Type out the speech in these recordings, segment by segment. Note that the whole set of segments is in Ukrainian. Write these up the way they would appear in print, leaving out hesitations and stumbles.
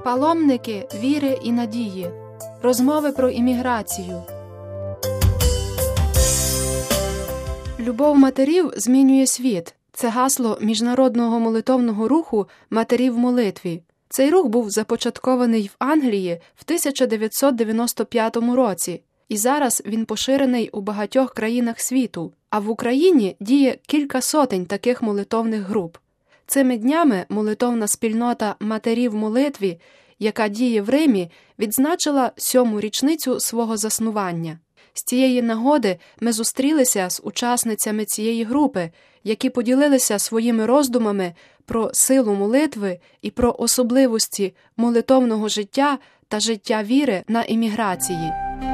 Паломники віри і надії. Розмови про імміграцію. Любов матерів змінює світ. Це гасло міжнародного молитовного руху «Матері в молитві». Цей рух був започаткований в Англії в 1995 році, і зараз він поширений у багатьох країнах світу, а в Україні діє кілька сотень таких молитовних груп. Цими днями молитовна спільнота «Матері в молитві», яка діє в Римі, відзначила 7-му річницю свого заснування. З цієї нагоди ми зустрілися з учасницями цієї групи, які поділилися своїми роздумами про силу молитви і про особливості молитовного життя та життя віри на імміграції.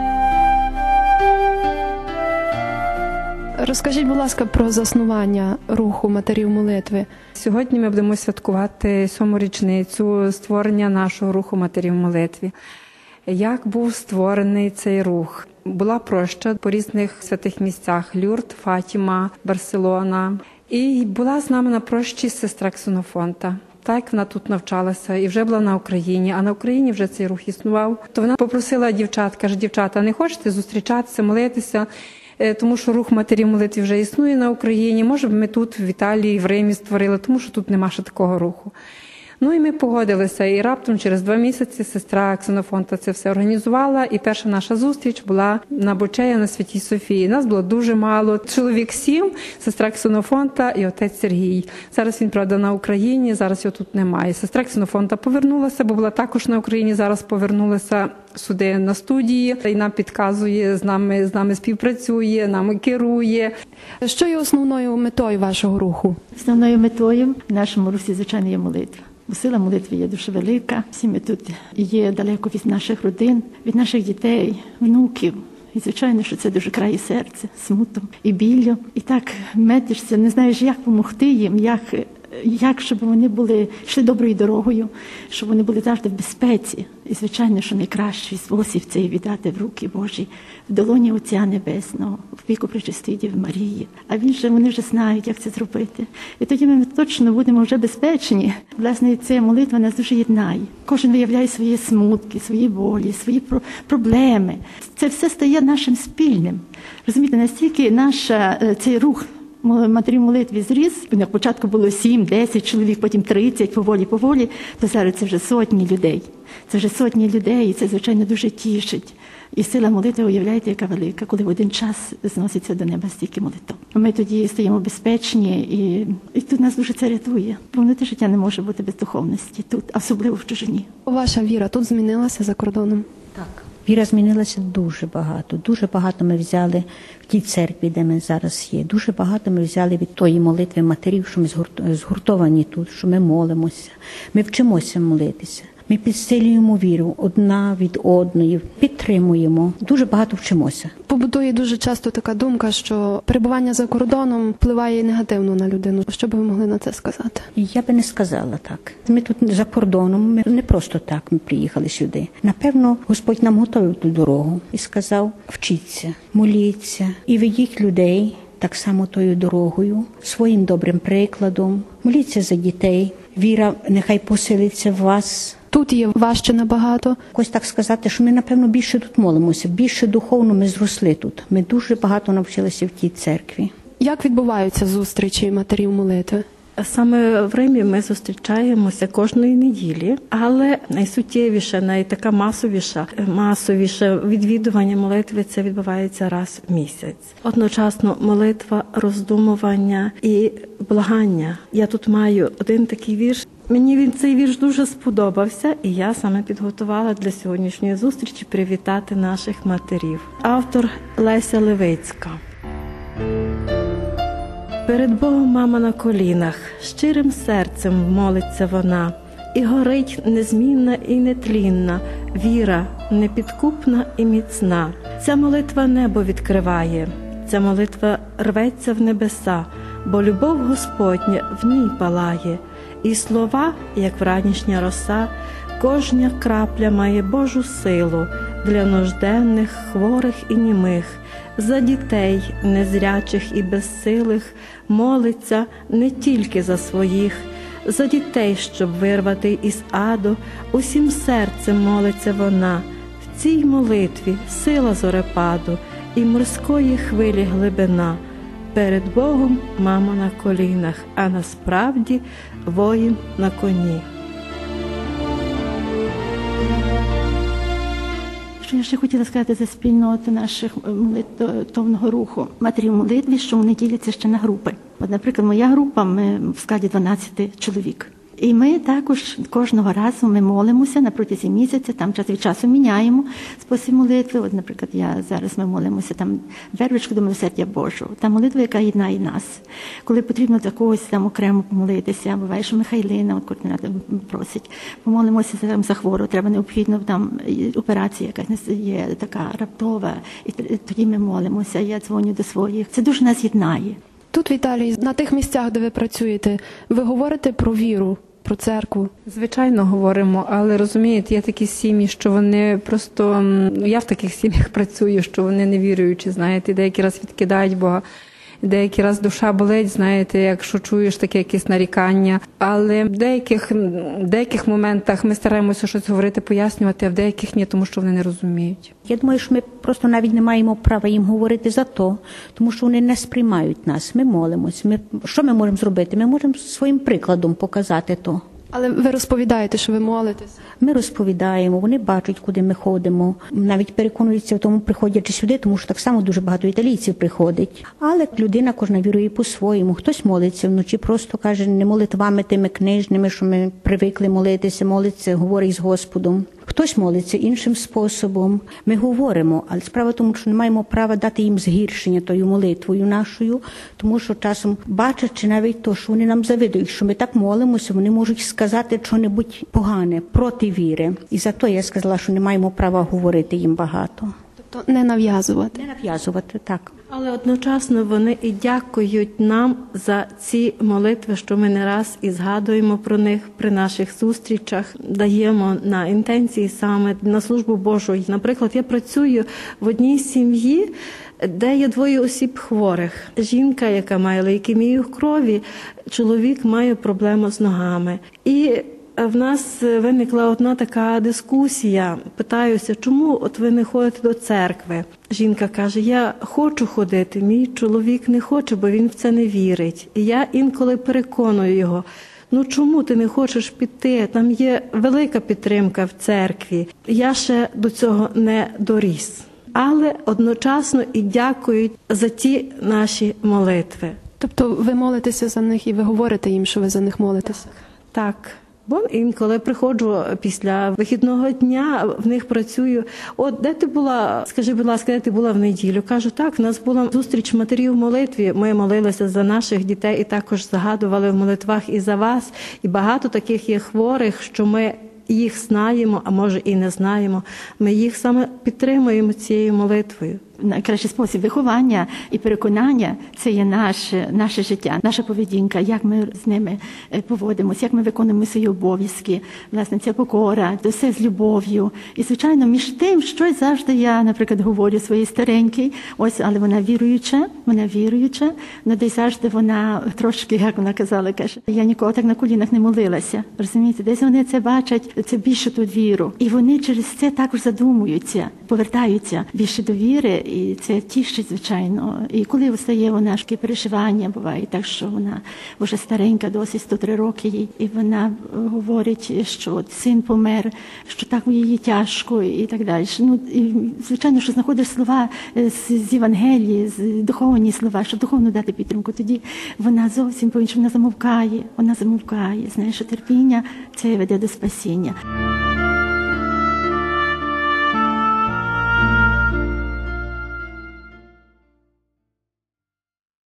Розкажіть, будь ласка, про заснування руху «Матері в молитві». Сьогодні ми будемо святкувати 7-му річницю створення нашого руху «Матері в молитві». Як був створений цей рух? Була проща по різних святих місцях – Люрд, Фатіма, Барселона. І була з нами на прощі сестра Ксенофонта. Так, вона тут навчалася і вже була на Україні, а на Україні вже цей рух існував. То вона попросила дівчат, каже: дівчата, не хочете зустрічатися, молитися? Тому що рух «Матері в молитві» вже існує на Україні. Може б ми тут, в Італії, в Римі створили, тому що тут нема ще такого руху. Ну і ми погодилися, і раптом через 2 місяці сестра Ксенофонта це все організувала, і перша наша зустріч була на Бочея на Святій Софії. Нас було дуже мало, чоловік 7, сестра Ксенофонта і отець Сергій. Зараз він, правда, на Україні, зараз його тут немає. Сестра Ксенофонта повернулася, бо була також на Україні, зараз повернулася сюди на студії, і нам підказує, з нами співпрацює, нами керує. Що є основною метою вашого руху? Основною метою в нашому русі, звичайно, є молитва. Бо сила молитви є дуже велика. Всі ми тут є далеко від наших родин, від наших дітей, внуків. І, звичайно, що це дуже крає серце, смутом і біллю. І так метишся, не знаєш, як допомогти їм, як щоб вони йшли доброю дорогою, щоб вони були завжди в безпеці. І, звичайно, що найкращий спосіб це віддати в руки Божі, в долоні Отця Небесного, в опіку Пречистої Діви Марії. А вони вже знають, як це зробити. І тоді ми точно будемо вже безпечні. Власне, ця молитва нас дуже єднає. Кожен виявляє свої смутки, свої болі, свої проблеми. Це все стає нашим спільним. Розумієте, настільки цей рух «Матері в молитві» зріс. На початку було 7-10 чоловік, потім 30, поволі, то зараз це вже сотні людей. Це вже сотні людей, і це, звичайно, дуже тішить. І сила молитви, уявляєте, яка велика, коли в один час зноситься до неба стільки молитв. Ми тоді стаємо безпечні, і тут нас дуже це рятує. Повноте життя не може бути без духовності тут, особливо в чужині. Ваша віра тут змінилася за кордоном? Так. Віра змінилася дуже багато. Дуже багато ми взяли в тій церкві, де ми зараз є. Дуже багато ми взяли від тої молитви матерів, що ми згуртовані тут, що ми молимося. Ми вчимося молитися. Ми підсилюємо віру одна від одної, підтримуємо. Дуже багато вчимося. Побутує дуже часто така думка, що перебування за кордоном впливає негативно на людину. Що би ви могли на це сказати? Я би не сказала так. Ми тут за кордоном, ми не просто так ми приїхали сюди. Напевно, Господь нам готовив ту дорогу і сказав: вчіться, моліться і ведіть людей так само тою дорогою, своїм добрим прикладом. Моліться за дітей. Віра нехай поселиться в вас. Тут є важче набагато. Ось так сказати, що ми, напевно, більше тут молимося, більше духовно ми зросли тут. Ми дуже багато навчилися в тій церкві. Як відбуваються зустрічі «Матері в молитві»? Саме в Римі ми зустрічаємося кожної неділі, але найсуттєвіше, найтака масовіше відвідування молитви – це відбувається раз в місяць. Одночасно молитва, роздумування і благання. Я тут маю один такий вірш. Мені цей вірш дуже сподобався, і я саме підготувала для сьогоднішньої зустрічі привітати наших матерів. Автор Леся Левицька. Перед Богом мама на колінах, щирим серцем молиться вона, і горить незмінна і нетлінна, віра непідкупна і міцна. Ця молитва небо відкриває, ця молитва рветься в небеса, бо любов Господня в ній палає, і слова, як вранішня роса, кожня крапля має Божу силу для нужденних, хворих і німих, за дітей, незрячих і безсилих, молиться не тільки за своїх, за дітей, щоб вирвати із аду, усім серцем молиться вона. В цій молитві сила зорепаду і морської хвилі глибина. Перед Богом мама на колінах, а насправді воїн на коні. Що я ще хотіла сказати за спільноту наших молитовного руху матерів в молитві, що вони діляться ще на групи. От, наприклад, моя група, ми в складі 12 чоловік. І ми також кожного разу ми молимося на протязі місяця, там час від часу міняємо спосіб молитви. От, наприклад, зараз ми молимося там вервичку до милосердя Божого. Та молитва, яка єднає нас. Коли потрібно за когось там окремо помолитися, буває, що Михайлина, от координатор просить, помолимося там за хвору, треба необхідно там операція, якась є така раптова, і тоді ми молимося, я дзвоню до своїх. Це дуже нас єднає. Тут, в Італії, на тих місцях, де ви працюєте, ви говорите про віру, про церкву? Звичайно, говоримо, але розумієте, є такі сім'ї, що вони просто, я в таких сім'ях працюю, що вони не віруючі, знаєте, деякі раз відкидають Бога. Деякі раз душа болить, знаєте, якщо чуєш таке якесь нарікання. Але в деяких моментах ми стараємося щось говорити, пояснювати, а в деяких ні, тому що вони не розуміють. Я думаю, що ми просто навіть не маємо права їм говорити за то, тому що вони не сприймають нас. Ми молимось. Що ми можемо зробити? Ми можемо своїм прикладом показати то. Але ви розповідаєте, що ви молитесь? Ми розповідаємо, вони бачать, куди ми ходимо. Навіть переконуються в тому, приходячи сюди, тому що так само дуже багато італійців приходить. Але людина кожна вірує по-своєму. Хтось молиться вночі, просто каже, не молитвами тими книжними, що ми привикли молитися, молиться, говорить з Господом. Хтось молиться іншим способом. Ми говоримо, але справа в тому, що не маємо права дати їм згіршення тою молитвою нашою, тому що часом, бачачи навіть то, що вони нам завидують, що ми так молимося, вони можуть сказати щось погане проти віри. І за то я сказала, що не маємо права говорити їм багато. Тобто не нав'язувати? Не нав'язувати, так. Але одночасно вони і дякують нам за ці молитви, що ми не раз і згадуємо про них при наших зустрічах, даємо на інтенції саме на службу Божу. Наприклад, я працюю в одній сім'ї, де є 2 осіб хворих. Жінка, яка має лейкемію в крові, чоловік має проблему з ногами. І в нас виникла одна така дискусія. Питаюся, чому от ви не ходите до церкви? Жінка каже, я хочу ходити, мій чоловік не хоче, бо він в це не вірить. І я інколи переконую його, ну чому ти не хочеш піти? Там є велика підтримка в церкві. Я ще до цього не доріс. Але одночасно і дякують за ті наші молитви. Тобто ви молитеся за них і ви говорите їм, що ви за них молитеся? Так. Бо інколи приходжу після вихідного дня, в них працюю. От де ти була, скажи, будь ласка, де ти була в неділю? Кажу, так, в нас була зустріч матерів в молитві. Ми молилися за наших дітей і також загадували в молитвах і за вас. І багато таких є хворих, що ми їх знаємо, а може і не знаємо. Ми їх саме підтримуємо цією молитвою. Найкращий спосіб виховання і переконання – це є наше життя, наша поведінка, як ми з ними поводимося, як ми виконуємо свої обов'язки. Власне, ця покора, то все з любов'ю. І, звичайно, між тим, щось завжди я, наприклад, говорю своїй старенькій, ось, але вона віруюча, але десь завжди вона трошки, як вона казала, каже, я ніколи так на колінах не молилася. Розумієте, десь вони це бачать, це більше ту віру. І вони через це також задумуються, повертаються більше до віри. І це тішить, звичайно. І коли встає вона, такі переживання буває, так що вона вже старенька, досить 103 роки їй, і вона говорить, що син помер, що так їй тяжко і так далі. Ну, і, звичайно, що знаходиш слова з Євангелії, з духовні слова, щоб духовно дати підтримку. Тоді вона зовсім по-іншому, вона замовкає, знаєш, що терпіння це веде до спасіння.